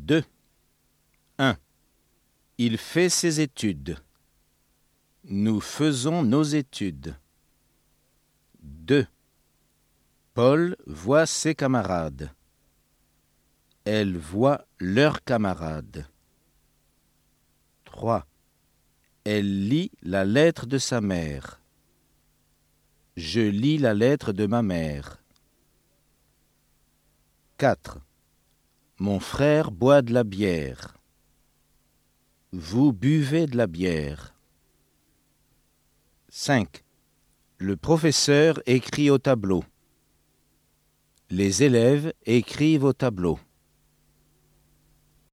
2. 1. Il fait ses études. Nous faisons nos études. 2. Paul voit ses camarades. Elle voit leurs camarades. 3. Elle lit la lettre de sa mère. Je lis la lettre de ma mère. 4. Mon frère boit de la bière. Vous buvez de la bière. 5. Le professeur écrit au tableau. Les élèves écrivent au tableau.